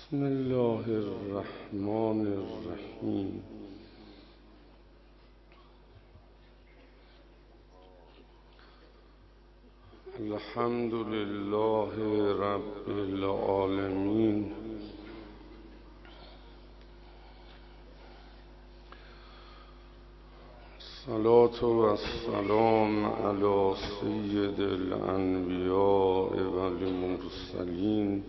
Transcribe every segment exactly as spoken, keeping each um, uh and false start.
بسم الله الرحمن الرحیم. الحمد لله رب العالمین. الصلاة والسلام علی سید الانبیاء والمرسلین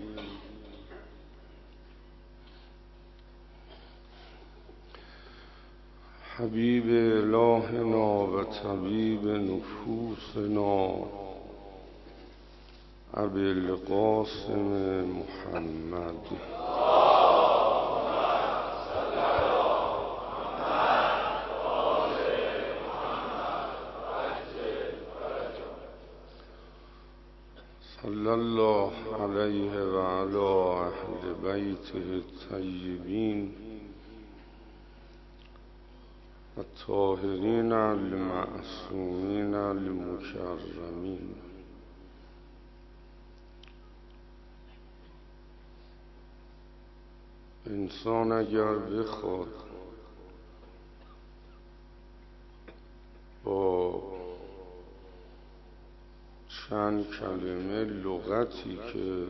حبیب الهنا و طبیب نفوسنا ابی القاسم محمد. صلی الله علیه و علی اهل بیته الطیبین الطاهرین المعصومین المکرمین. انسان اگر بخواد با چند کلمه لغتی که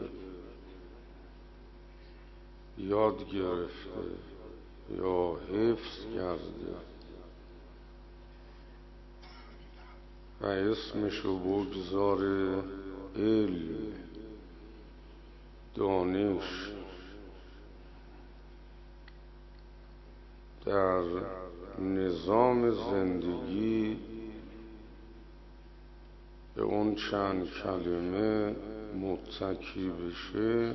یاد گرفته یا حفظ کرده و اسمشو بگذاره علم، دانش، در نظام زندگی به اون چند کلمه متکی بشه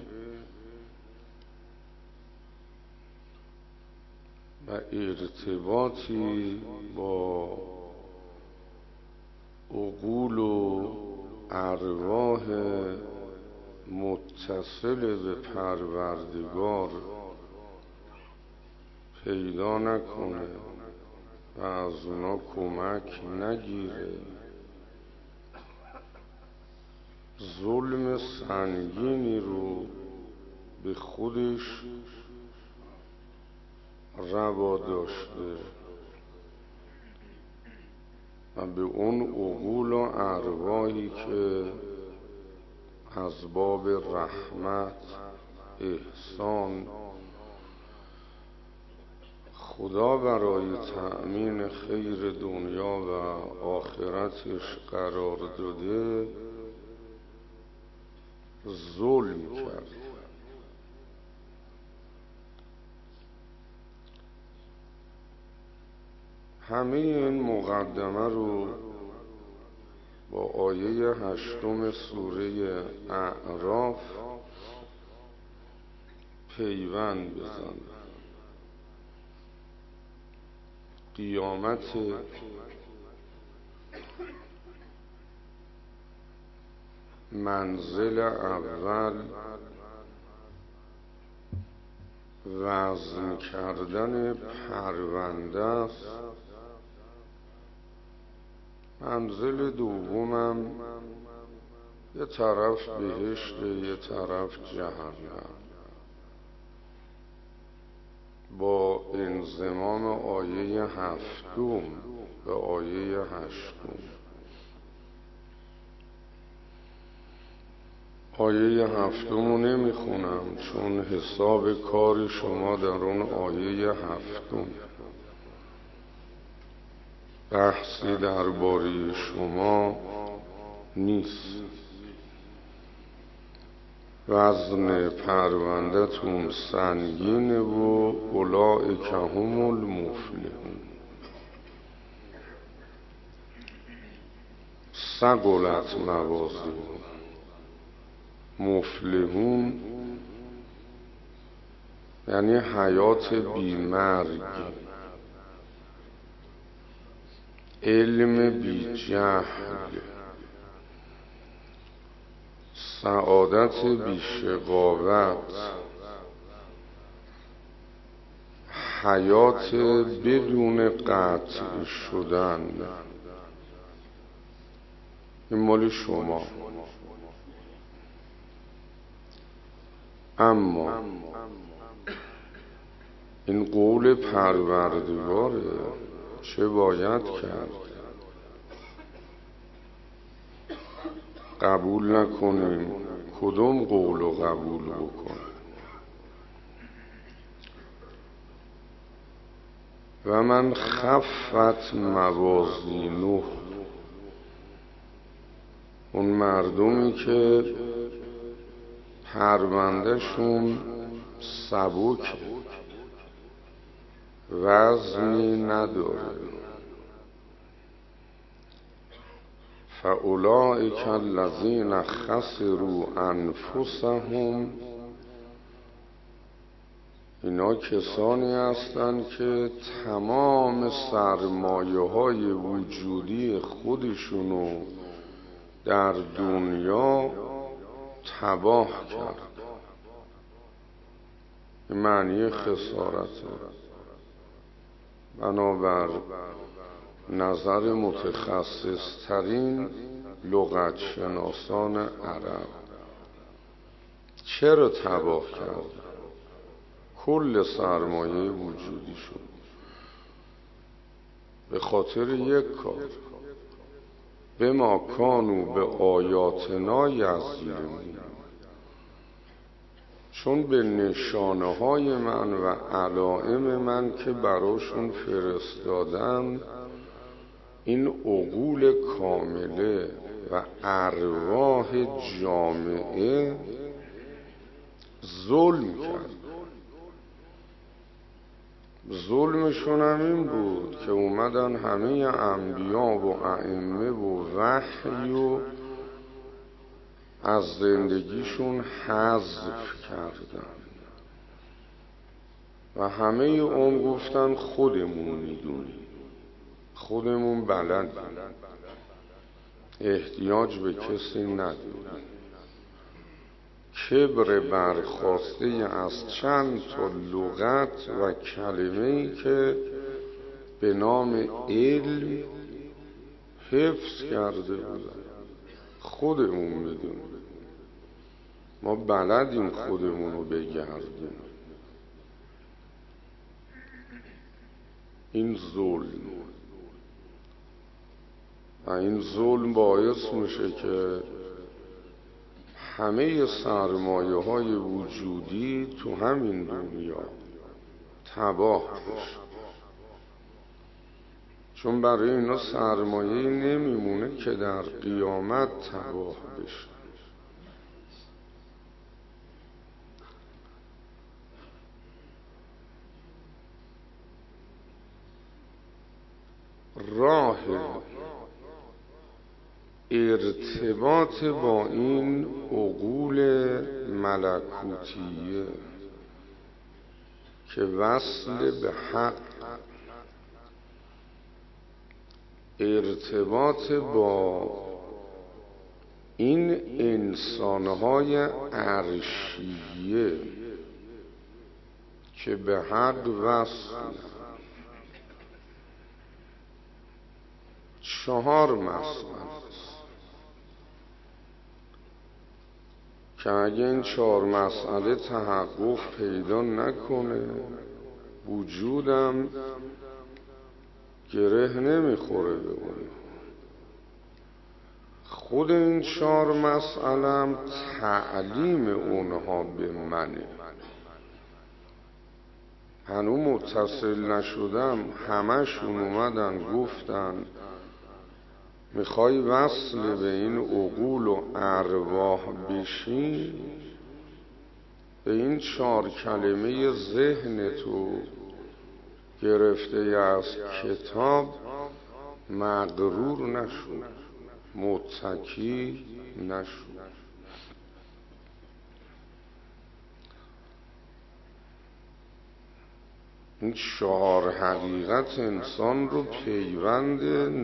و ارتباطی با عقول و ارواح متصل به پروردگار پیدا نکنه و از اونا کمک نگیره، ظلم سنگینی رو به خودش روا داشته و به اون عقول و ارواحی که از باب رحمت، احسان، خدا برای تأمین خیر دنیا و آخرتش قرار داده ظلم کرد. همه این مقدمه رو با آیه هشتم سوره اعراف پیوند بزن. قیامت منزل اول وزن کردن پرونده است، منزل دومم یه طرف بهشت یه طرف جهنم. با انضمام آیه هفتم به آیه هشتم. آیه هفتم رو نمیخونم چون حساب کار شما در اون آیه هفتم، بحثی درباره شما نیست. وزن پرونده‌تون سنگینه و اولئک هم المفلحون. ثقلت موازینهم. مفلحون یعنی حیات بیمرگ، علم بی جهل، سعادت بی شقاوت، حیات بدون قطع شدن. این مال شما. اما این قول پروردگاره، چه باید کرد؟ قبول نکنیم کدوم قول رو قبول بکنیم؟ و من خفت موازینه، اون مردمی که پروندهشون سبک وزنی نداره، فاولئک الذین خسروا انفسهم، اینا کسانی هستند که تمام سرمایه های وجودی خودشونو در دنیا تباه کرد. این معنی خسارته. بنابر نظر متخصص ترین لغت شناسان عرب، چرا تباه کرد؟ کل سرمایه وجودی شد به خاطر یک کار، به ما کانو به آیاتنا یزدیدون، چون به نشانه های من و علائم من که براشون فرستادم این عقول کامله و ارواح جامعه ظلم کرد. ظلمشون هم این بود که اومدن همه انبیا و ائمه و وحی و از زندگیشون حذف کردن و همه عمر گفتن خودمون میدونیم، خودمون بلد، احتیاج به کسی نداریم. کبر برخواسته از چند تا لغت و کلمه‌ای که به نام علم حفظ کرده بودن. خودمون میدونیم، ما بلدیم خودمونو بگردیم. این ظلم و این ظلم باعث میشه که همه سرمایه های وجودی تو همین دنیا تباه بشه، چون برای اینا سرمایه نمیمونه که در قیامت تباه بشه. راه ارتباط با این عقول ملکوتیه که وصل به حق، ارتباط با این انسانهای عرشیه که به حق وصل، چهار مسئله که اگه این چهار مسئله تحقق پیدا نکنه وجودم گره نمیخوره به اون. خود این چهار مسئله تعلیم اونها به منه. هنوز متصل نشدم، همشون اومدن گفتن میخوای وصل به این عقول و ارواح بشی، به این چهار کلمه ذهن تو گرفته از کتاب مغرور نشو، متکی نشو. این چهار حقیقت انسان رو پیوند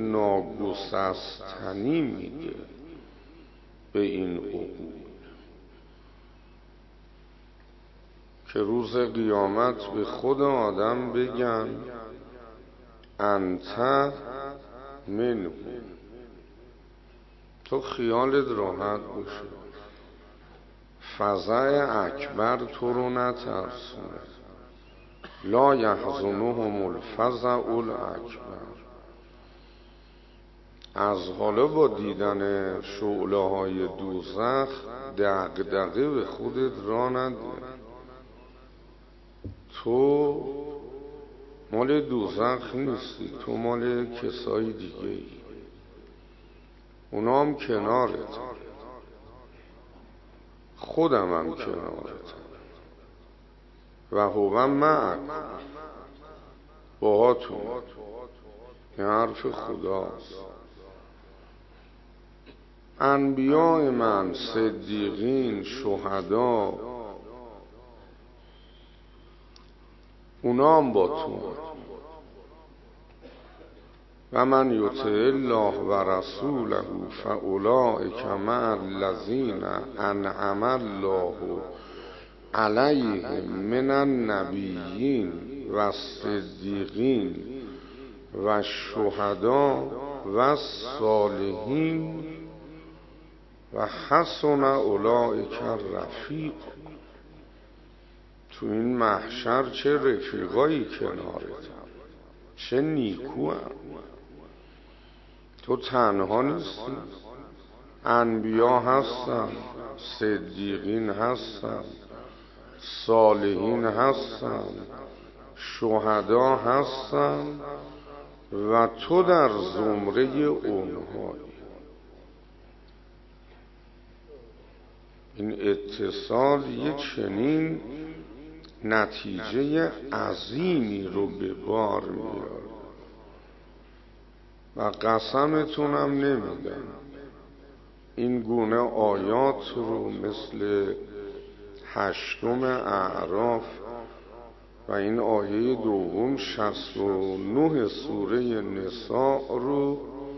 ناگسستنی میده به این عقول که روز قیامت به خود آدم بگن انت منه، تو خیالت راحت باشه، فزع اکبر تو رو نترسونه، لا یحزنهم الفزع الاکبر. از حالا با دیدن شعله های دوزخ دغدغه به خودت را نده. تو مال دوزخ نیستی، تو مال کسای دیگه ای، اونا هم کنارت، خودم هم کنارت و هو معک، باهاتون. این حرف خداست. انبیاء من، صدیقین، شهدا، اونا هم با تو. و من یطع الله و رسوله فاولئک مع الذین انعم الله علیهم من النبیین و الصدیقین و الشهداء و الصالحین و حسن اولئک رفیق. تو این محشر چه رفیقایی کنارت، چه نیکو هم. تو تنها نیستی، انبیا هستن، صدیقین هستن، صالحین هستن، شهدا هستن و تو در زمره اونهایی. این اتصال یه چنین نتیجه عظیمی رو به بار میاره و قسمتونم نمیدم این گونه آیات رو مثل هشتم اعراف و این آیه دوم شصت و نه سوره نساء رو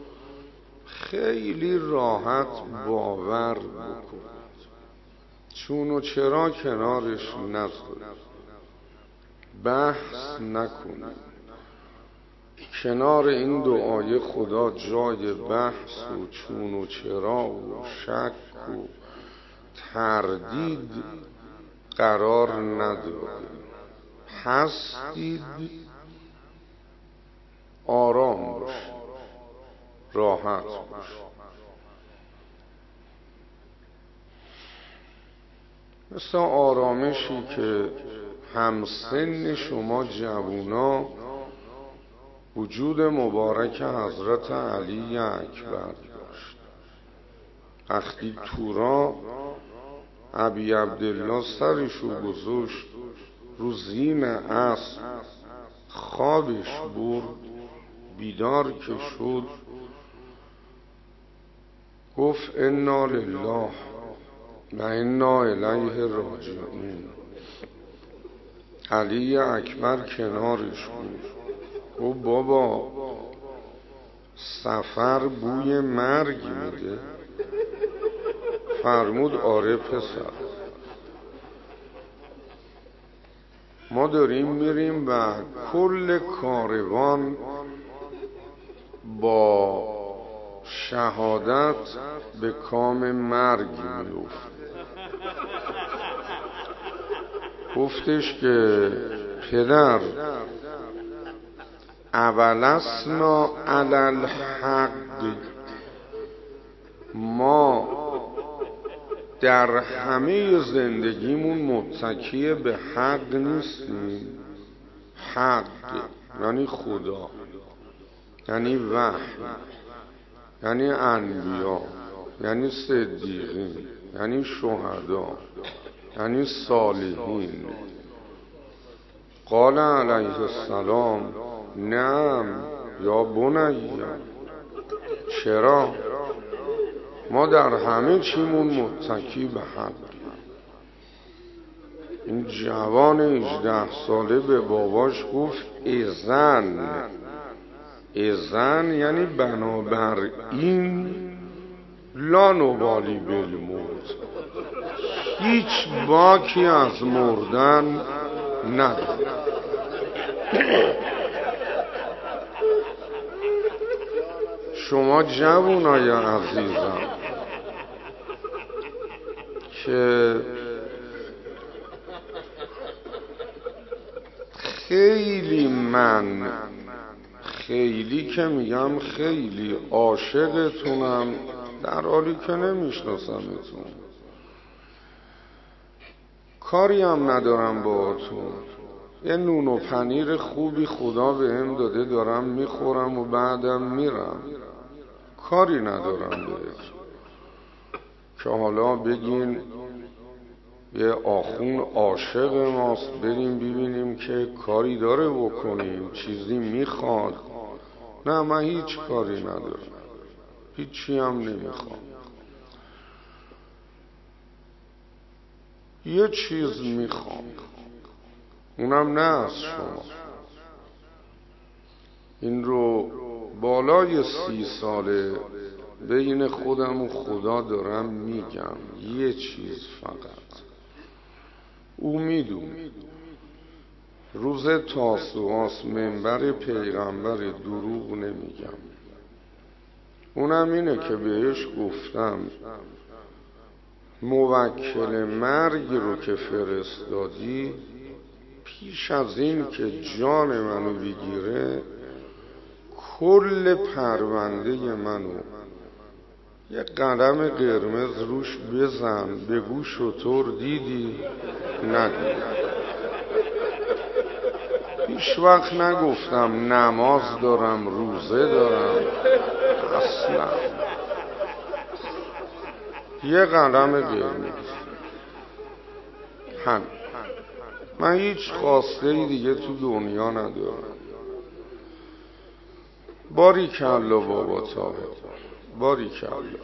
خیلی راحت باور بکنید. چون و چرا کنارش نذارید، بحث نکنید. کنار این دو آیه خدا جای بحث و چون و چرا و شک و تردید قرار نداده. هستید، آرام باشید، راحت باشید. مثل آرامشی که همسن شما جوونا وجود مبارک حضرت علی اکبر داشت. وقتی تورا ابی عبدالله سرشو گذاشت رو زین اسب، خوابش برد، بیدار که شد گفت انا لله و انا الیه راجعون. علی اکبر کنارش بود. گفت بابا سفر بوی مرگ میده؟ فرمود آره پسر، ما داریم میریم و کل کاروان با شهادت به کام مرگ میفت. گفتش که پدر اولسنا علی الحق، ما در همه زندگیمون متکی به حق نیستیم؟ حق یعنی خدا، یعنی وحی، یعنی انبیا، یعنی صدیقین، یعنی شهدا، یعنی صالحین. قال علیه السلام نعم یا بنی، چرا؟ ما در همه چیمون متکی به حق. این جوان هجده ساله به باباش گفت اذن. اذن یعنی بنابراین لا نبالی بالموت، هیچ باکی از مردن نداره. شما جوانای عزیزم که خیلی من خیلی که میگم خیلی عاشقتونم در حالی که نمیشناسمتون، کاری هم ندارم باهاتون، یه نون و پنیر خوبی خدا بهم داده دارم میخورم و بعدم میرم، کاری ندارم بهتون که حالا بگین یه آخون عاشق ماست بریم ببینیم که کاری داره بکنیم، چیزی میخواد. نه، من هیچ کاری ندارم، هیچی هم نمیخوام. یه چیز میخوام، اونم نه از شما. این رو بالای سی ساله بین خودم و خدا دارم میگم، یه چیز فقط. او میدونه روز تاسوعاست، منبر پیغمبر، دروغ نمیگم. اونم اینه که بهش گفتم موکل مرگ رو که فرستادی، پیش از این که جان منو بگیره کل پرونده منو یه قلم قرمز روش بزن، بگو شطور دیدی ندیدی. هیچ وقت نگفتم نماز دارم روزه دارم، اصلا. یه قلم قرمز، هم من هیچ خواسته دیگه تو دنیا ندارم. باریکالله بابا طاهر، باریکالله.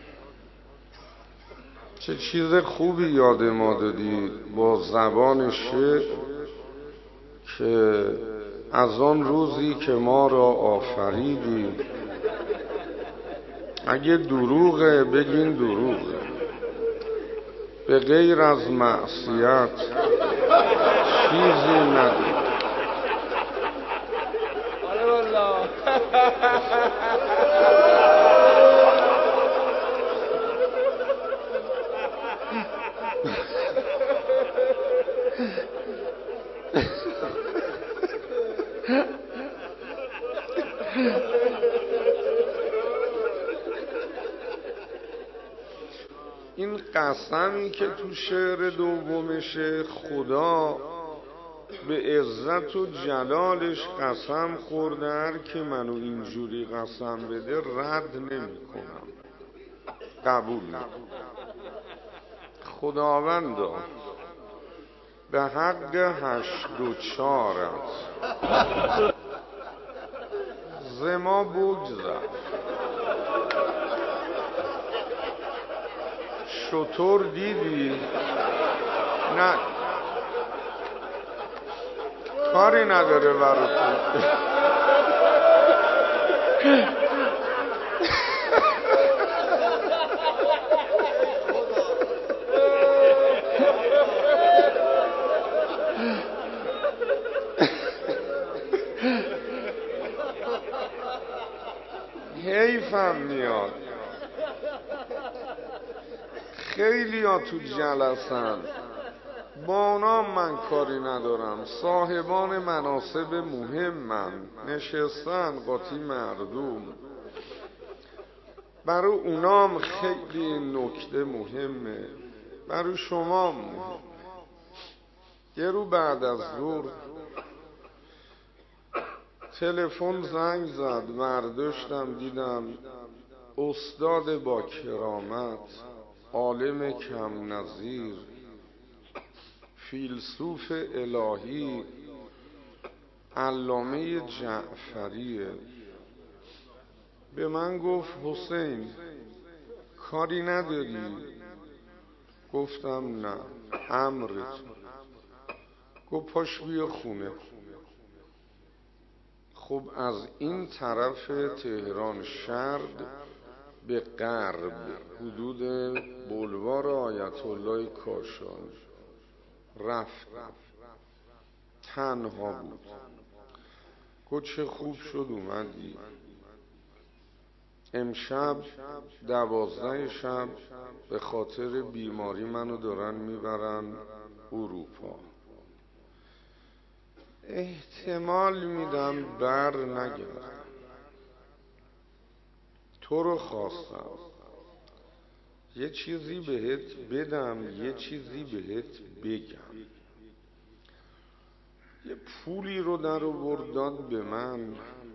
چه چیز خوبی یاد ما دادی با زبان شعر که از آن روزی که ما را آفریدی. اگه دروغه بگین دروغه، به غیر از معصیت چیزی ندید. این قسمی که تو شعر دومشه، خدا به عزت و جلالش قسم خورده هر که منو اینجوری قسم بده رد نمی کنم، قبول نمی. خداوندا به حق هشت و چارت زما بگذر، شطور دیدی؟ نه، کاری نداره براتون. حیفم میاد، خیلی ها تو جلسن، با اونام من کاری ندارم، صاحبان مناصب مهمن، نشستن قاطی مردم، برای اونام خیلی نکته مهمه، برای شما مهم. یه رو بعد از ظهر تلفن زنگ زد، برداشتم دیدم استاد با کرامت، عالم کم نظیر، فیلسوف الهی، علامه جعفریه. به من گفت حسین کاری نداری؟ گفتم نه، امرت. گفت پاش بیا خونه. خب از این طرف تهران شرق به غرب حدود بلوار آیت الله کاشانی رفت، تنها بود. گفت چه خوب شد اومدی. امشب دوازده شب به خاطر بیماری منو دارن میبرن اروپا. احتمال میدم بر نگردم. تو رو خواستم یه چیزی بهت بدم، یه چیزی بهت بگم. یه پولی رو در آورد داد به من،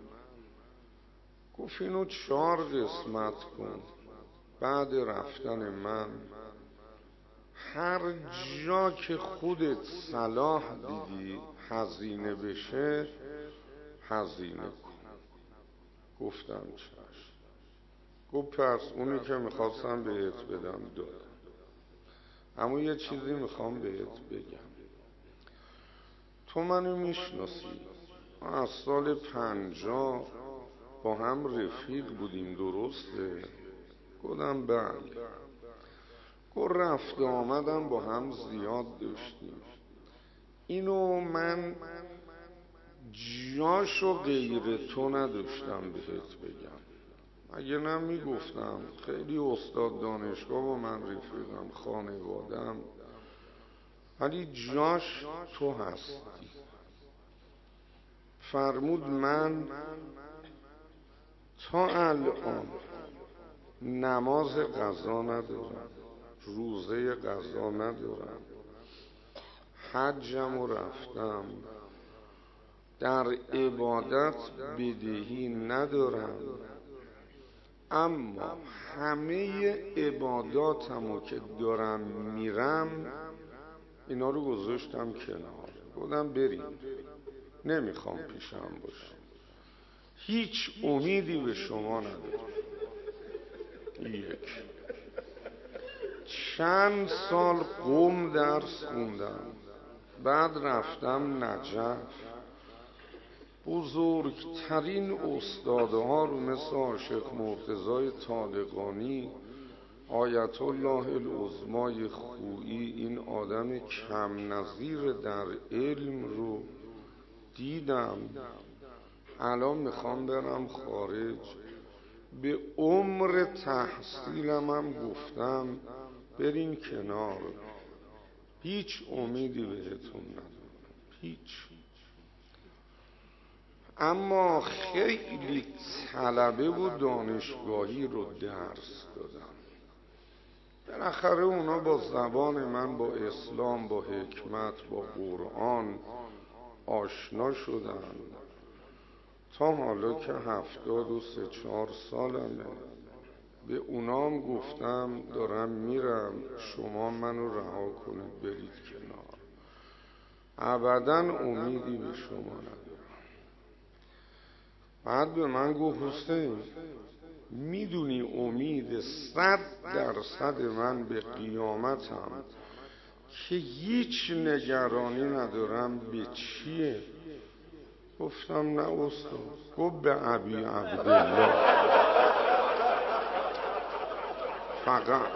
گفت اینو چهار قسمت کن. بعد رفتن من هر جا که خودت صلاح دیدی هزینه بشه هزینه کن. گفتم چشم. گفت پس اونی که میخواستم بهت بدم دادم، اما یه چیزی میخوام بهت بگم. تو منو میشناسی، ما از سال پنجاه با هم رفیق بودیم، درسته؟ گفتم بله. گفت رفت آمدم با هم زیاد داشتیم. اینو من جاشو غیر تو نداشتم بهت بگم، اگه نه میگفتم. خیلی استاد دانشگاه با من رفیقم، خانوادم، ولی جاش تو هستی. فرمود من تا الان نماز قضا ندارم، روزه قضا ندارم، حجم و رفتم، در عبادت بدهی ندارم، اما همه عباداتمو که دارم میرم اینا رو گذاشتم کنار. گفتم بریم، نمیخوام پیشم باشم، هیچ امیدی به شما ندارم. یک چند سال قم درس خوندم، بعد رفتم نجف. بزرگترین استادها رو مثل عاشق مرتضی طالقانی، آیت الله العظمای خویی، این آدم کم نظیر در علم رو دیدم. الان میخوام برم خارج، به عمر تحصیلم هم گفتم برین کنار، هیچ امیدی بهتون ندارم، هیچ. اما خیلی طلبه و دانشگاهی رو درس دادم. بالاخره اونا با زبان من، با اسلام، با حکمت، با قرآن آشنا شدن. تا حالا که هفتاد و سه چهار سالمه، به اونام گفتم دارم میرم، شما منو رها کنید برید کنار، ابداً امیدی به شما ندارم. بعد به من گفت حسین میدونی امید صد درصد من به قیامتم که هیچ نگرانی ندارم به چیه؟ گفتم نه استاد. گفت به ابی عبدالله فقط.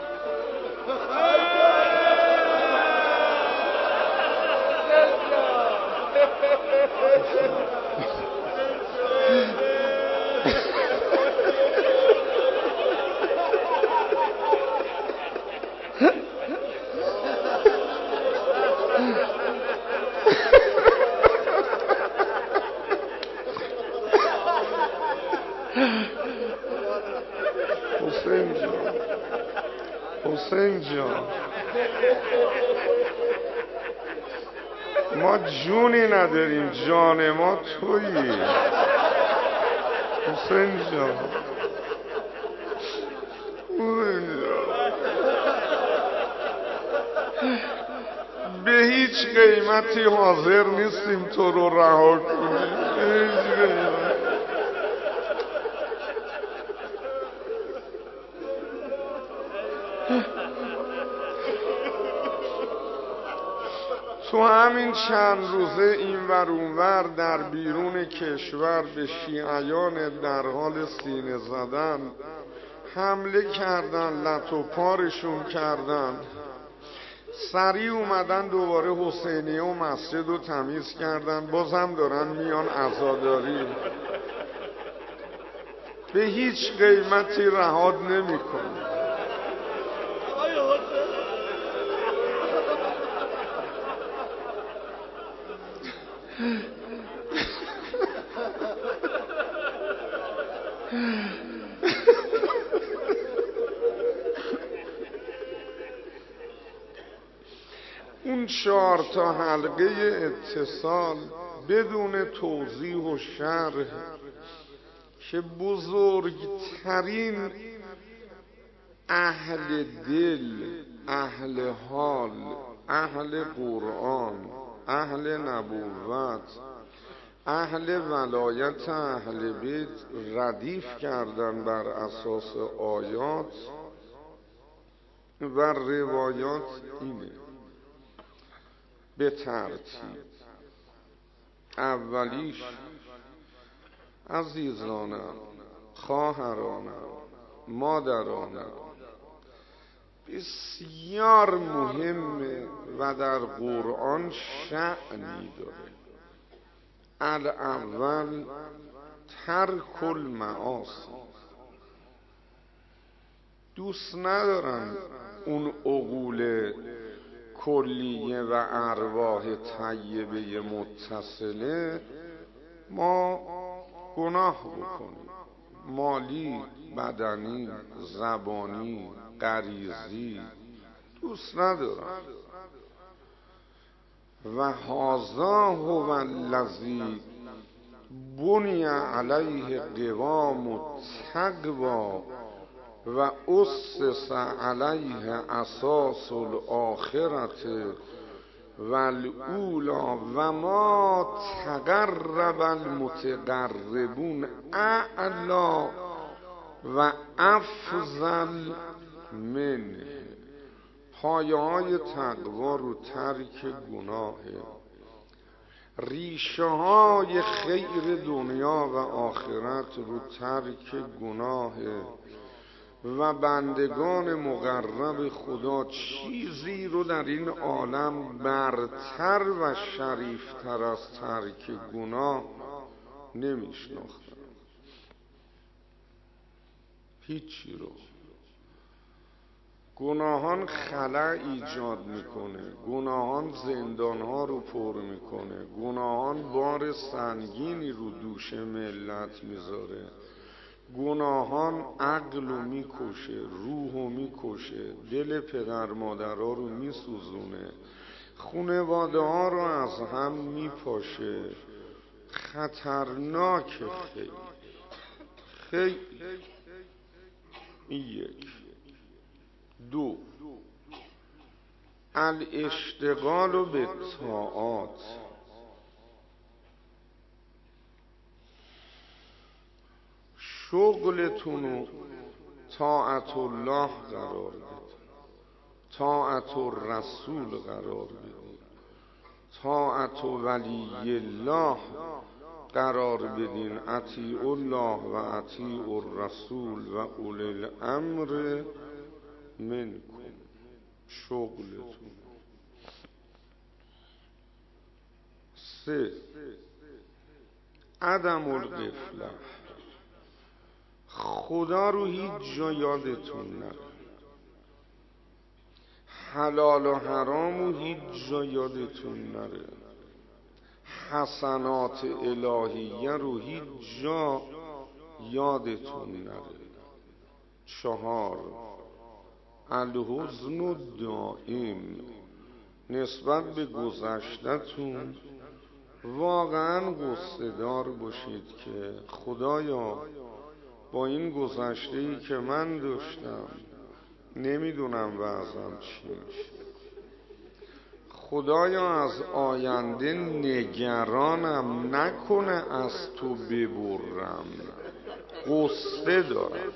حسین جان، حسین جان، ما جونی نداریم، جان ما تویی. حسین جان، حسین جان، به هیچ قیمتی حاضر نیستیم تو رو رها کنیم، به هیچ قیمت. تو همین چند روزه این ور اون ور در بیرون کشور به شیعیان در حال سینه زدن حمله کردن، لط و پارشون کردن، سریع اومدن دوباره حسینیه و مسجد رو تمیز کردن، بازم دارن میان عزاداری. به هیچ قیمتی رهاد نمی‌کنه. اون چهار تا حلقه اتصال بدون توضیح و شرح که بزرگترین اهل دل، اهل حال، اهل قرآن، اهل نبوت، اهل ولایت اهل بیت ردیف کردن بر اساس آیات و روایات اینه به ترتیب. اولیش عزیزانم، خواهرانم، مادرانم، بسیار مهمه و در قرآن شأنی داره. الاول ترک المعاصی. دوست ندارن اون عقول کلیه و ارواح طیبه متصله ما گناه بکنیم، مالی، بدنی، زبانی، غریزی دوست ندارن. و هذا هو الذی بنی علیه قوام التقوی و اسس علیه اساس الاخرة والاولی و ما تقرب المتقربون اعلی و افضل منه. پایه های تقوا رو ترک گناهه، ریشه های خیر دنیا و آخرت رو ترک گناهه و بندگان مقرب خدا چیزی رو در این عالم برتر و شریفتر از ترک گناه نمیشناختن. هیچی رو. گناهان خلأ ایجاد میکنه، گناهان زندانها رو پر میکنه، گناهان بار سنگینی رو دوش ملت میذاره، گناهان عقل رو میکشه، روح رو میکشه، دل پدر مادرها رو میسوزونه، خونواده ها رو از هم میپاشه. خطرناک خیلی خیلی. این یک. دو، الاشتغال به طاعات. شغلتون رو طاعت الله قرار بدید، طاعت الرسول قرار بدید، طاعت ولی الله قرار بدین. اطیعوا الله و اطیعوا الرسول و اولی الامر منکم. شغلتون. سه، عدم الغفله. خدا رو هیچ جا یادتون نره، حلال و حرام رو هیچ جا یادتون نره، حسنات الهیه رو هیچ جا یادتون نره. چهار، الحزن الدائم. نسبت به گذشتتون واقعا غصه دار باشید که خدایا با این گذشته‌ای که من داشتم نمیدونم وضعم چی میشه، خدایا از آینده نگرانم نکنه از تو ببرم. غصه دارم.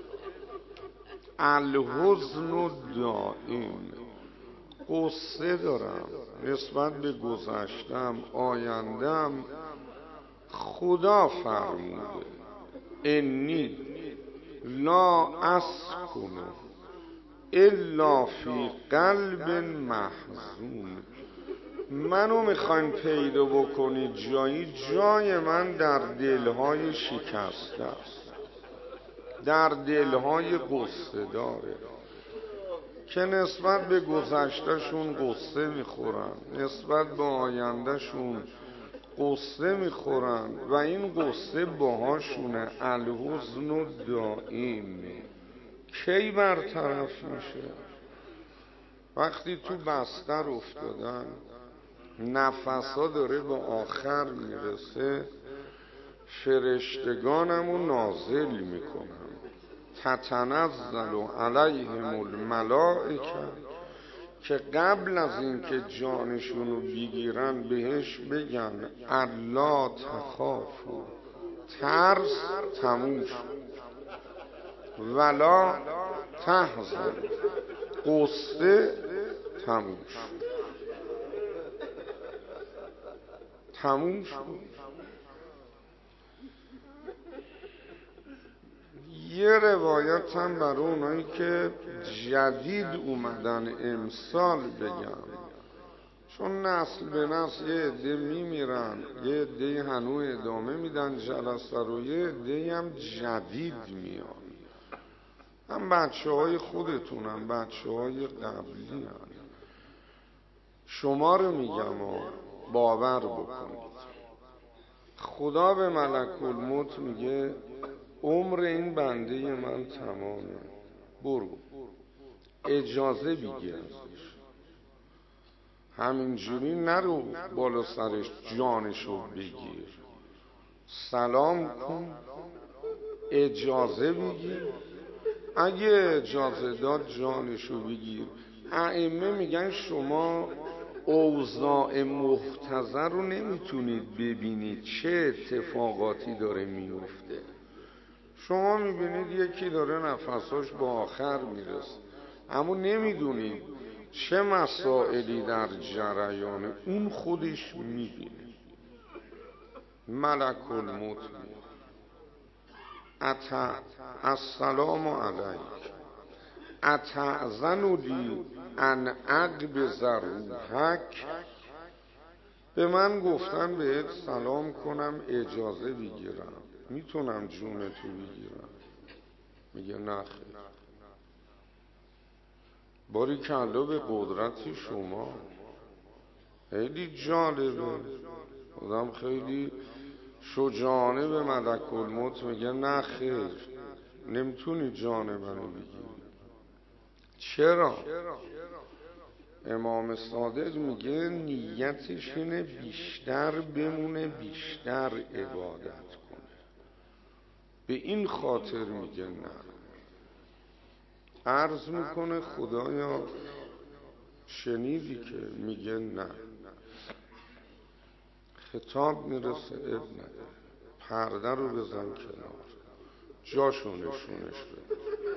الحزن الدائم. غصه دارم نسبت به گذشتم، آیندم. خدا فرموده انی لا اسکن الا فی قلب محزون. منو میخواین پیدا بکنید جایی، جای من در دلهای شکسته است، در دلهای غصه داره که نسبت به گذشتهشون غصه میخورن، نسبت به آیندهشون قصه میخورن و این قصه باهاشونه. الحزن و دائم کی برطرف میشه؟ وقتی تو بستر افتادن، نفسا داره به آخر میرسه، فرشتگانمو نازل میکنن، تتنزل علیهم الملائکه، که قبل از اینکه جانشونو بگیرن بهش بگن الا تخافوا، ترس تموم شد، ولا تحزن، قصه تموم شد. تموم شد. یه روایت هم برای اونایی که جدید اومدن امسال بگم، چون نسل به نسل یه عده میمیرن، یه عده هنوز ادامه میدن جلسه رو، یه عده هم جدید میان. هم بچه های خودتون هم بچه های قبلی هم. شما رو میگم و باور بکنید، خدا به ملک الموت میگه عمر این بنده من تمامه، برو اجازه بگیر ازش، همینجوری نرو بالا سرش جانشو بگیر، سلام کن، اجازه بگیر. اگه اجازه داد جانشو بگیر. ائمه میگن شما اوضاع محتضر رو نمیتونید ببینید چه اتفاقاتی داره میفته. شما میبینید یکی داره نفساش با آخر میرسه، اما نمیدونید چه مسائلی در جریانه، اون خودش میبینه. ملک الموت میگه اتا السلام علیک اتأذن لی ان اقبض روحک، به من گفتن بهت سلام کنم اجازه بگیرم، میتونم جونتو بگیرم؟ میگه نه خیر. باری کلا به قدرت شما. خیلی جالبه، آدم خیلی شجاعانه به ملک الموت میگه نه خیر، نمیتونی جان منو بگیری. چرا؟ امام صادق میگه نیتش اینه بیشتر بمونه، بیشتر عبادت کنه، به این خاطر میگه نه. عرض میکنه خدایا شنیدی که میگه نه، خطاب میرسه اب نده، پرده رو بزن کنار، جاشو نشونش بده،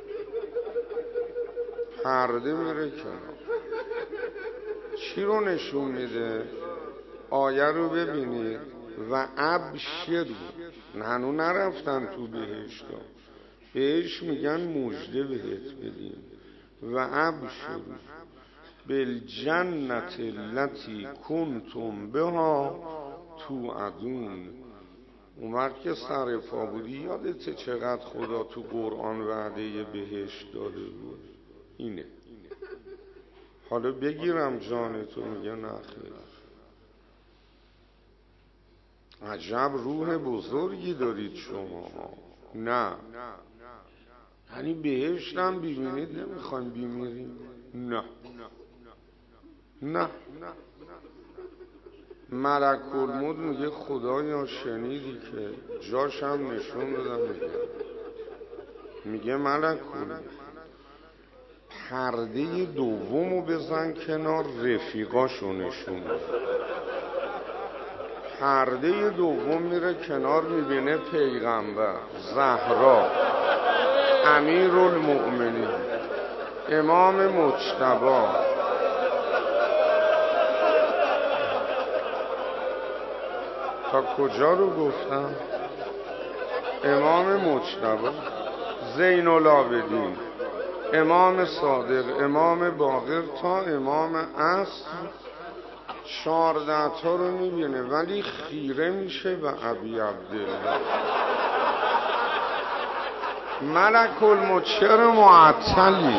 پرده میره کنار. چی رو نشون میده؟ آیه رو ببینید و ابشروا، هنو نرفتن تو بهشت، بهش میگن مژده بهت بدیم. و ابشروا بالجنت التي کنتم بها توعدون. اون وقت که سر پا بودی یادته چقدر خدا تو قرآن وعده بهشت داده بود؟ اینه. حالا بگیرم جان تو؟ میگه نه خیر. عجب روح بزرگی دارید شما. نه یعنی بهشتم ببینید نمیخوایم بمیریم؟ نه نه. ملک الموت میگه خدایا شنیدی که جاشم نشون دادم. میگه میگه ملک الموت پرده دومو بزن کنار، رفیقاشو نشون بده. پرده دوم میره کنار، میبینه پیغمبر، زهرا، امیرالمؤمنین، امام مجتبی، تا کجا رو گفتم؟ امام مجتبی، زین العابدین، امام صادق، امام باقر، تا امام عصر، چارده تا رو میبینه، ولی خیره میشه به ابی عبدالله. ملک الموت چرا معطلی؟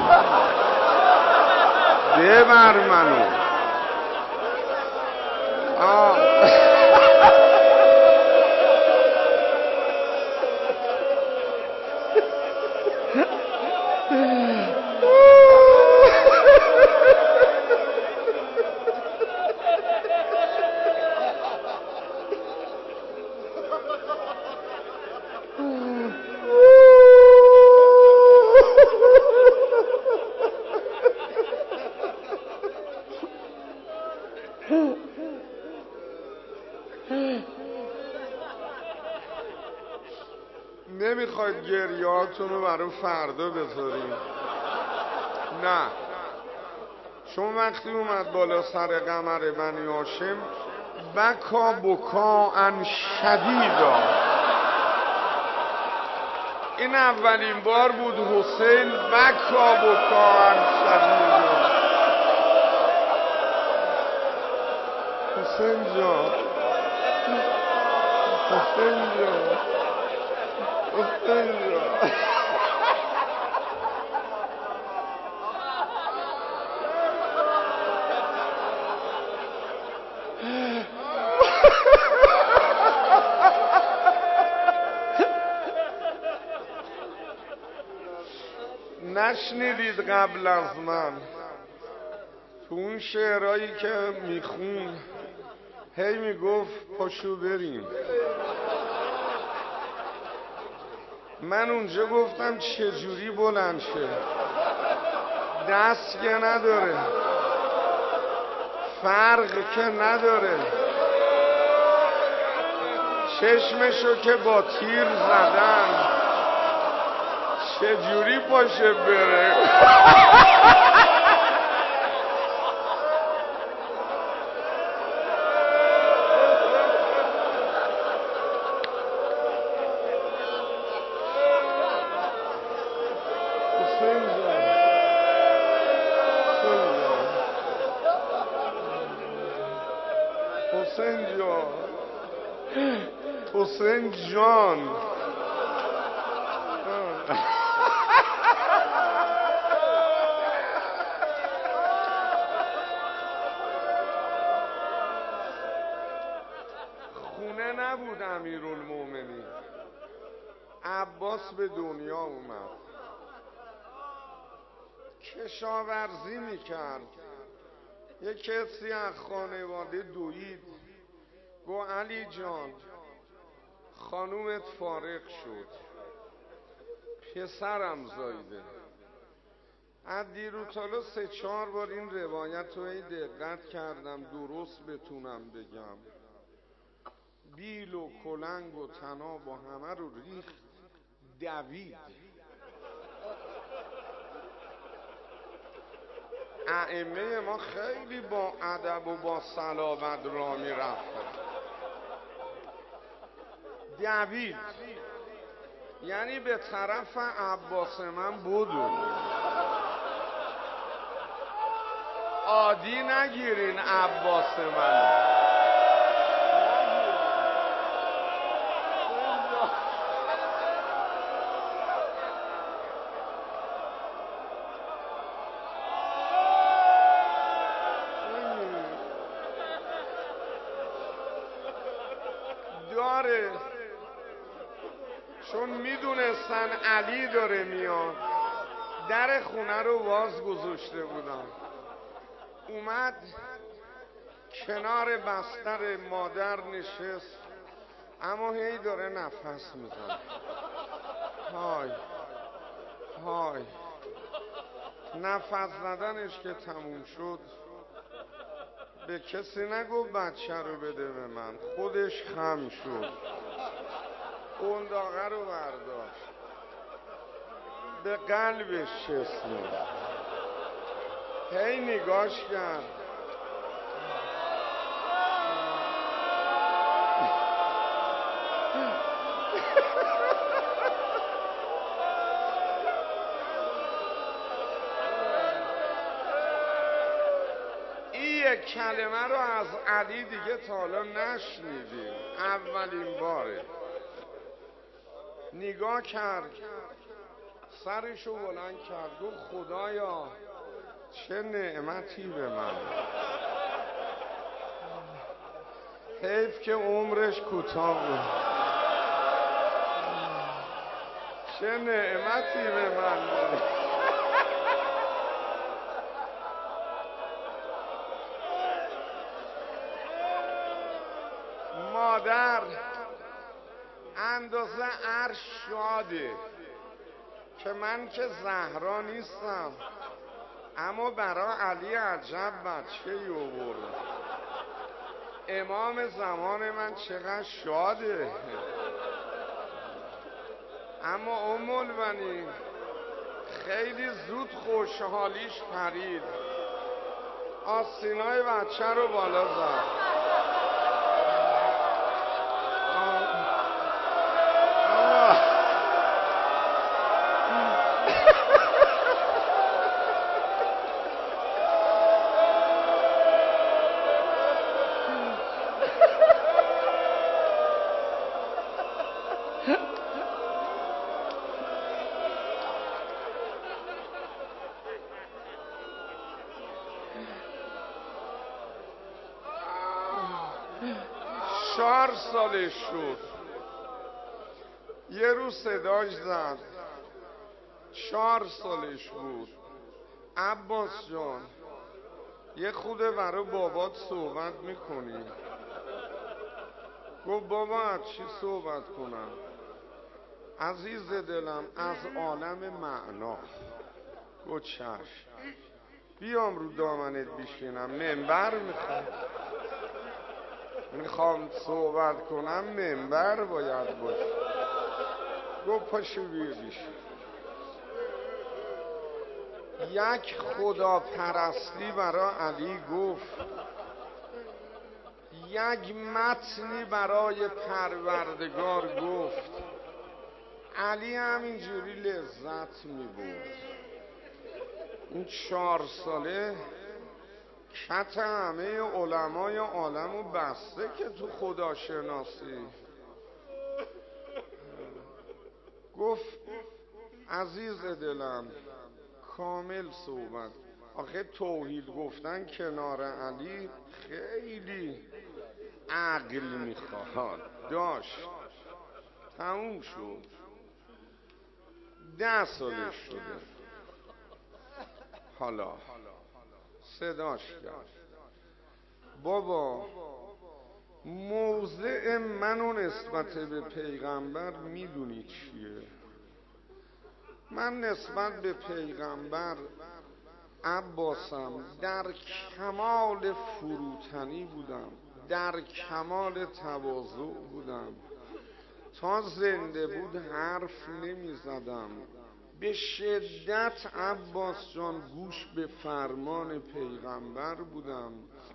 ببر منو. آه نمیخواید گریهاتون رو برای فردا بذاریم؟ نه، چون وقتی اومد بالا سر قمر بنی هاشم بکا بکا ان شدیدا، این اولین بار بود حسین بکا بکا ان شدیدا. حسین جان، حسین جان، حسین جان. نشنیدید قبل از من تو اون شعرهایی که میخون هی میگفت پاشو بریم؟ من اونجا گفتم چجوری بلند شه؟ دست که نداره، فرق که نداره، چشمشو که با تیر زدن، چجوری پاشه بره؟ حسین جان، حسین جان، خونه نبود امیرالمومنین، عباس به دنیا اومد، کشاورزی میکرد، یک کسی از خانواده دوید، گو علی جان خانومت فارغ شد، پسرم زایده. از دیروتالا سه چهار بار این روایت رو دقت کردم درست بتونم بگم. بیل و کلنگ و طناب و همه رو ریخت دوید. ائمه ما خیلی با ادب و با صلابت را می رفتن. دوید یعنی به طرف عباس من بودو. عادی نگیرین عباس من. داره چون میدونستن علی داره میاد، در خونه رو باز گذاشته بودم. اومد کنار بستر مادر نشست، اما هی داره نفس میزنه. های های نفس زدنش که تموم شد به کسی نگو بچه رو بده به من، خودش خم شد، قنداقه رو برداشت به قلبش چسبید، هی نگاش کرد. یک کلمه رو از علی دیگه تا حالا نشنیدیم، اولین باره. نگاه کرد، سرشو بلند کرد، گفت خدایا چه نعمتی به من، حیف که عمرش کوتاه بود، چه نعمتی به من بود. مادر اندازه عرش شاده که من که زهرا نیستم، اما برای علی عجب بچه ای آورد. امام زمان من چقدر شاده. اما ام البنی خیلی زود خوشحالیش پرید، آستینای بچه رو بالا زد. چهار سالش شد. یه روز صداش زد، چهار سالش بود. عباس جان یه خوده برای بابات صحبت میکنی؟ گفت بابا از چی صحبت کنم؟ عزیز دلم از عالم معنا. گفت چشم، بیام رو دامنت بشینم، منبر میخوام میخوام صحبت کنم، منبر باید باشه. گفت پاشو بیر بشین. یک خدا پرستی برای علی گفت، یک متنی برای پروردگار گفت. علی همینجوری لذت می‌برد. این چهار ساله کت همه علمای عالمو بسته که تو خدا شناسی. گفت عزیز دلم کامل صحبت. آخه توحید گفتن کنار علی خیلی عقل میخواد. داشت تموم شد. ده سالش شده. حالا صداش کرد، بابا موضع منو نسبت به پیغمبر میدونی چیه؟ من نسبت به پیغمبر عباسم در کمال فروتنی بودم، در کمال تواضع بودم. تا زنده بود حرف نمی زدم. به شدت عباس جان گوش به فرمان پیغمبر بودم.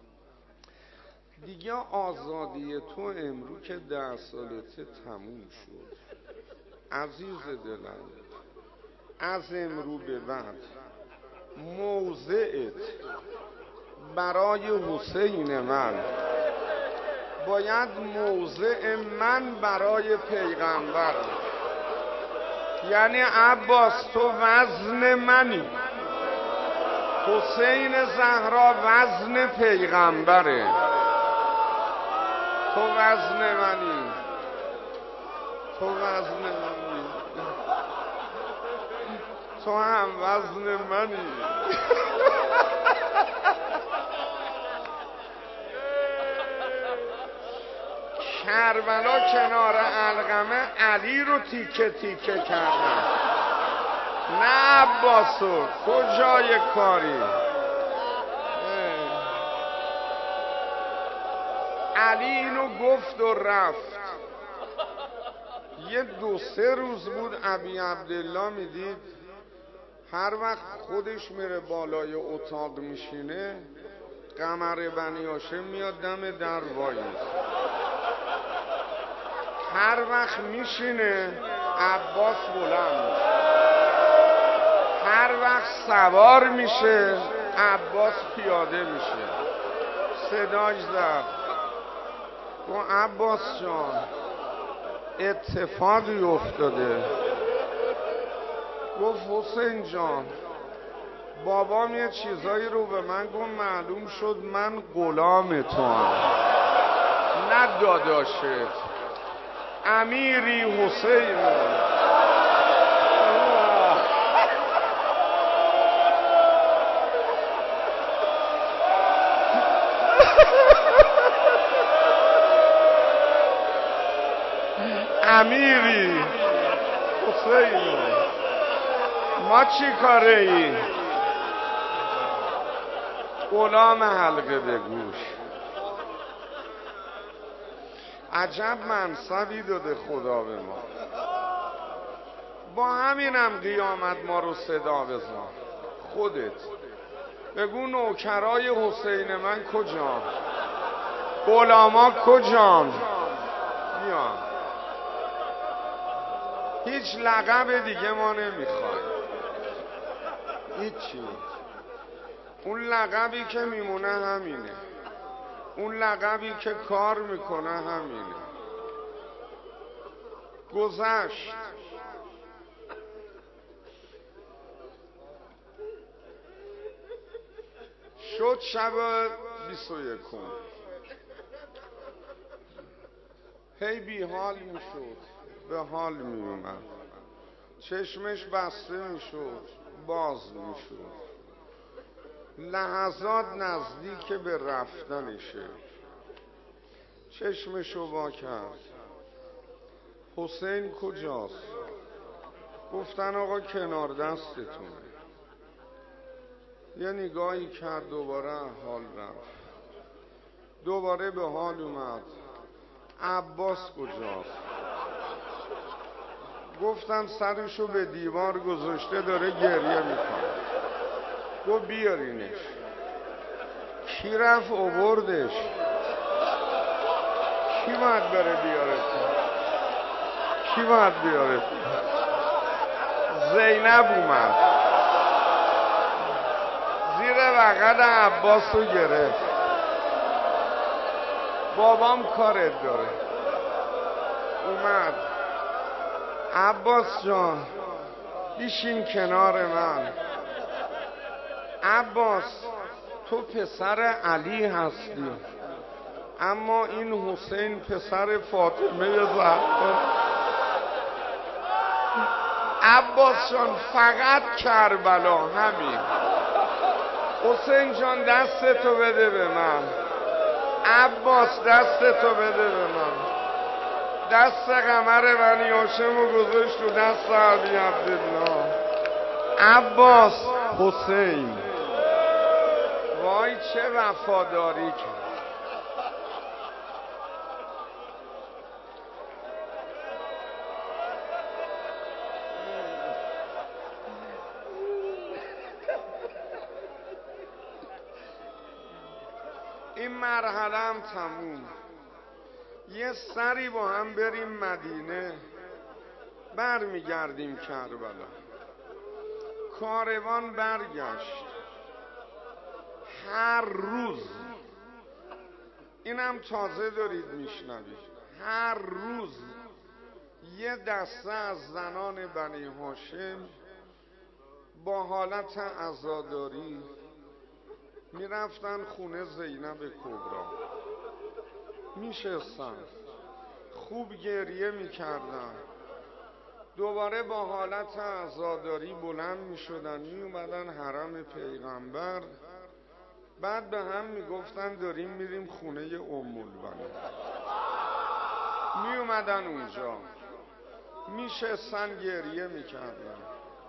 دیگه آزادی تو امرو که ده سالته تموم شد. عزیز دلم از امرو به بعد موضعت برای حسین من باید موضع من برای پیغمبر. یعنی عباس تو وزن منی، حسین زهرا وزن پیغمبره. تو وزن منی، تو وزن منی، تو هم وزن منی. کربلا کنار علقمه علی رو تیکه تیکه کردن. نه عباسو کجای کاری؟ علی اینو گفت و رفت. یه دو سه روز بود ابی عبدالله میدید هر وقت خودش میره بالای اتاق میشینه، قمر بنی هاشم میاد دم در وایس. هر وقت میشینه عباس بلند میشه. هر وقت سوار میشه عباس پیاده میشه. صداش زد، گفت عباس جان اتفاقی افتاده. گفت حسین جان بابام یه چیزایی رو به من گفت، معلوم شد من غلام تو هم، نه داداشت. امیری حسین امیری حسین ما چی کاره ای؟ غلام حلقه به گوش. عجب منصبی داده خدا به ما. با همینم قیامت ما رو صدا بزن. خودت بگو نوکرای حسین من کجام، غلاما کجام، بیان. هیچ لقب دیگه ما نمیخوایم، هیچی. اون لقبی که میمونه همینه، اون لقبی که کار میکنه همینه. گذشت. شد شب بیست و یکم، هی بی حال میشد، به حال میومد، چشمش بسته میشد، باز میشد، لحظات نزدیک به رفتنشه. چشمشو وا کرد، حسین کجاست؟ گفتن آقا کنار دستتونه. یه نگاهی کرد، دوباره حال رفت، دوباره به حال اومد. عباس کجاست؟ گفتن سرشو به دیوار گذاشته داره گریه میکنه. گفت بیارینش. کی رفت آوردش؟ کی باید بره بیاره؟ کی باید بیاره؟ زینب اومد، زیر بغل عباس رو گرفت. بابام کارت داره. اومد. عباس جان بیشین کنار من. عباس تو پسر علی هستی، اما این حسین پسر فاطمه زهرا. عباس جان فقط کربلا، همین. حسین جان دستتو بده به من. عباس دستتو بده به من. دست قمر بنی هاشم رو گذاشت رو دست علی عبدالله. عباس حسین، وای چه وفاداری کرد. این مرحله هم تموم. یه سری با هم بریم مدینه، بر میگردیم کربلا. کاروان برگشت. هر روز، اینم تازه دارید میشنوید، هر روز یه دسته از زنان بنی هاشم با حالت عزاداری میرفتن خونه زینب کبرا، میشستن، خوب گریه میکردن، دوباره با حالت عزاداری بلند میشدن، میومدن حرم پیغمبر. بعد به هم میگفتن داریم میریم خونه ام البنین. میومدن اونجا، میشستن گریه میکردن.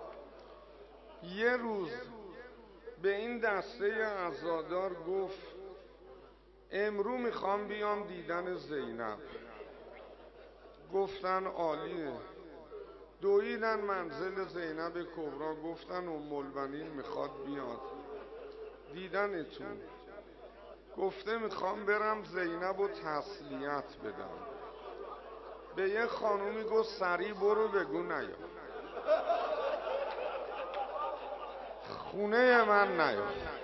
یه روز به این دسته عزادار گفت امرو میخوام بیام دیدن زینب. گفتن عالیه. دویدن منزل زینب کبرا، گفتن ام البنین میخواد بیاد دیدنتون. گفته میخوام برم زینب و تسلیت بدم. به یه خانومی گفت سریع برو بگو نیا، خونه من نیا.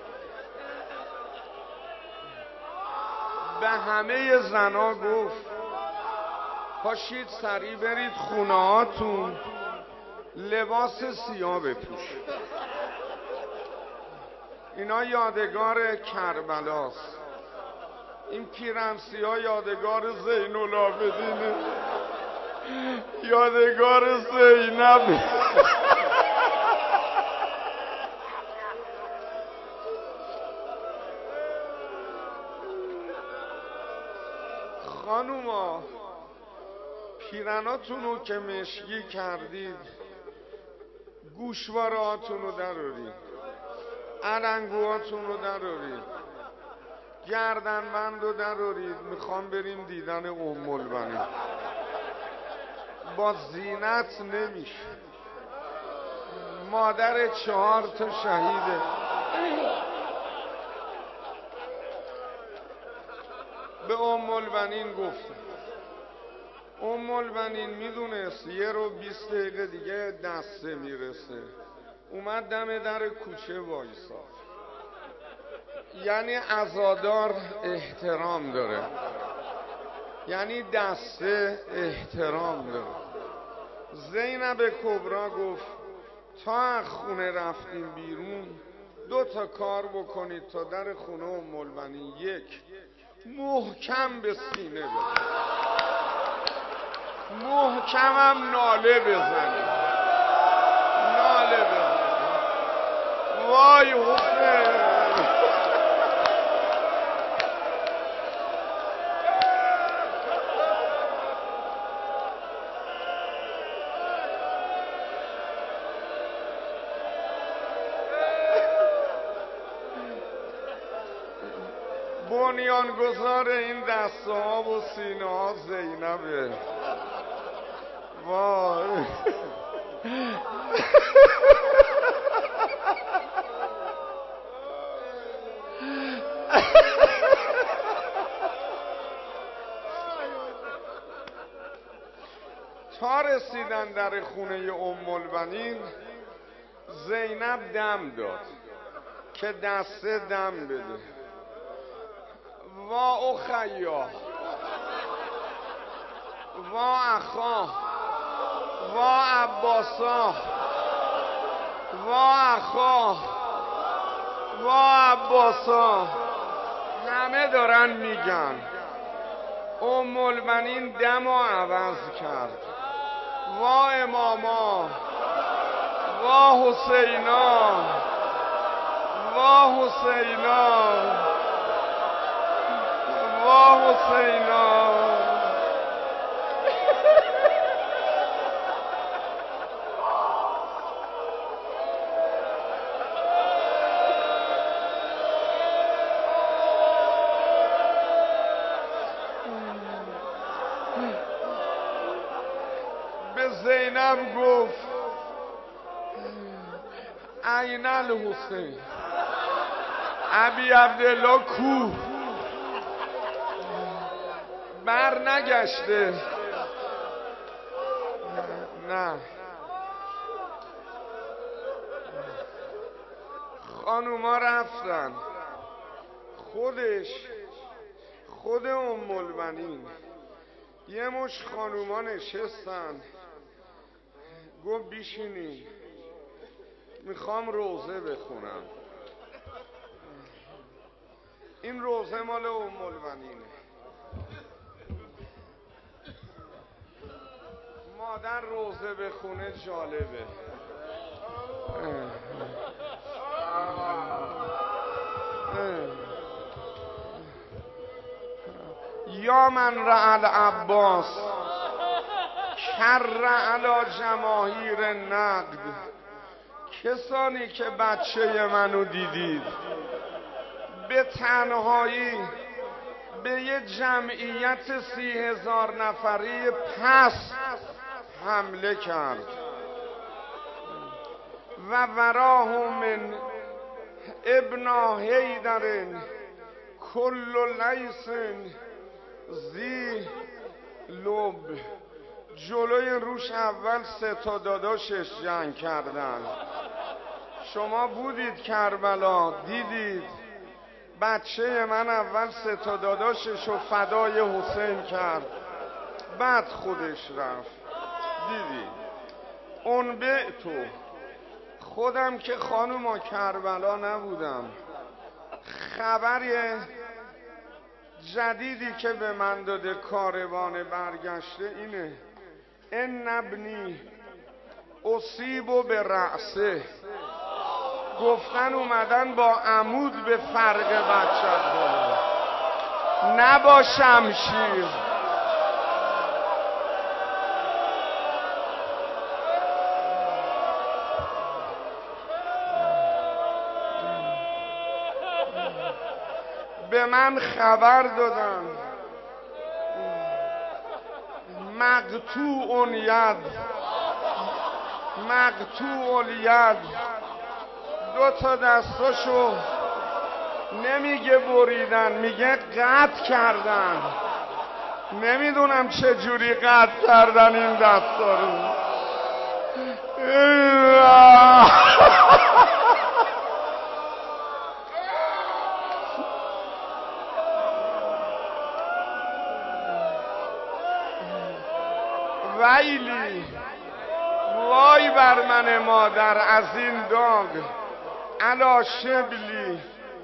به همه زنا گفت پاشید سریع برید خونه هاتون، لباس سیاه بپوشید. اینا یادگار کربلاست. این پیرن سیاه یادگار زین العابدینه، یادگار زینب. خانوما پیرناتونو که مشکی کردید گوشوارهاتونو درارید، علنگوهاتونو درارید، گردنبندو درارید. میخوام بریم دیدن ام البنین. با زینت نمیشه. مادر چهار تا شهیده. به ام البنین گفتم. ام البنین میدونست یه رو بیست دقیقه دیگه دسته میرسه. اومد دم در کوچه وایساد. یعنی عزادار احترام داره، یعنی دسته احترام داره. زینب کبرا گفت تا از خونه رفتیم بیرون دو تا کار بکنید تا در خونه ام البنین. یک، محکم به سینه بزنید، محکمم ناله بزنید، ناله بزنید وای حسین. بنیانگذار این دسته ها و سینه ها زینبه. وای تا رسیدن در خونه ام البنین زینب دم داد که دسته دم بده. وا اخیا وا اخا وا عباسا وا اخا وا عباسا، همه دارن میگن. ام البنین دمو عوض کرد. وا اماما وا حسینا وا حسینا وا حسینا. به زینب گفت عین الحسین، ابی عبدالله کو؟ بر نگشته؟ نه. خانوما رفتن. خودش خود ام البنین یه مش خانوما نشستن. گفت بیشینین میخوام روزه بخونم. این روزه مال ام البنینه. مادر روزه بخونه جالبه. یا من رعل عباس کر علی جماهیر نقد، کسانی که بچه منو دیدید به تنهایی به یه جمعیت سی هزار نفری پس حمله کرد و وراه من ابن حیدر کل لیس زی لب. جلوی روش اول سه تا داداشش جنگ کردن. شما بودید کربلا، دیدید بچه من اول سه تا داداشش رو فدای حسین کرد، بعد خودش رفت. دیدی اون به تو خودم که خانوما کربلا نبودم، خبری جدیدی که به من داده کاروان برگشته اینه ان ابنی اصیب به رأسه. گفتن اومدن با عمود به فرق بچت داره، نه با شمشیر. به من خبر دادن مقطوع ید مقطوع الید، دو تا دستاشو نمیگه بریدن، میگه قطع کردن. نمیدونم چه جوری قطع کردن این دستا رو. ویلی، وای بر من مادر از این داغ، علا شبلی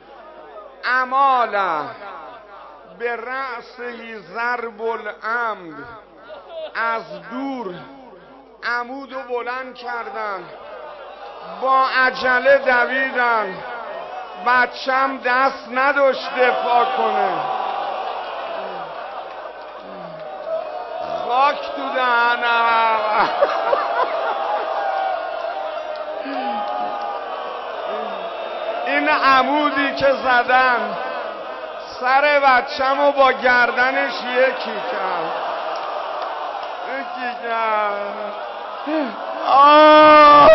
اماله به رأسه ضرب العمد. از دور عمودو بلند کردن، با عجله دویدن، بچم دست نداشت دفاع کنه. خاک تو دهنم. این عمودی که زدن سر بچه‌مو با گردنش یکی کرد، یکی کرد. آه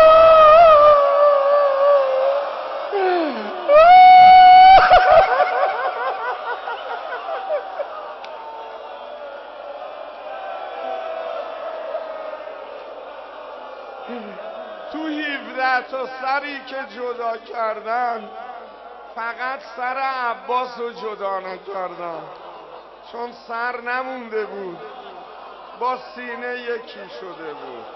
تو هفده تا سری که جدا کردن، فقط سر عباس رو جدا نکردن، چون سر نمونده بود، با سینه یکی شده بود.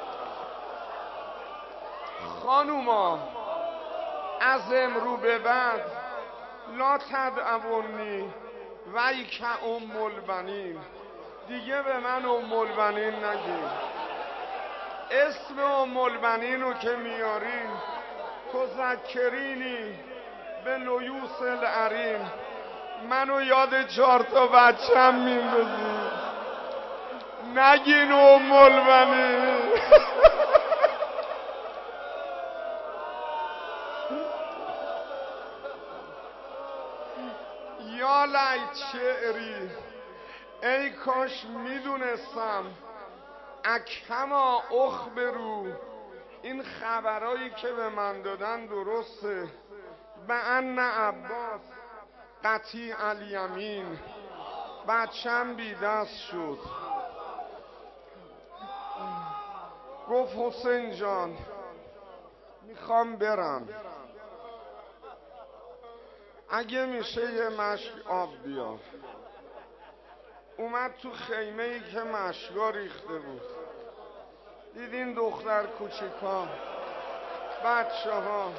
خانوما از امرو به بعد لا تدعونی ویک ام البنین، دیگه به من ام البنین نگید. اسم ام البنین رو که میارین تذکرینی به لیوس العرین، منو یاد چهار تا بچم میندازی. نگین ام البنین. یا لیت شعری، ای کاش میدونستم اکما اخبرو، این خبرایی که به من دادن درسته. به ان عباس قطیع الیمین، بچم بی دست شد. گفت حسین جان میخوام برم، اگه میشه یه مشک آب بیار. اومد تو خیمه ای که مشکا ریخته بود، دیدین دختر کوچیکا، بچه ها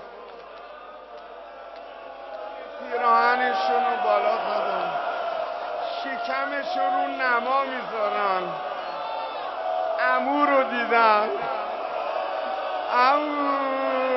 پیراهنشون رو بالا زدن، شکمشون رو نما میذارن. عمو رو دیدن، عمو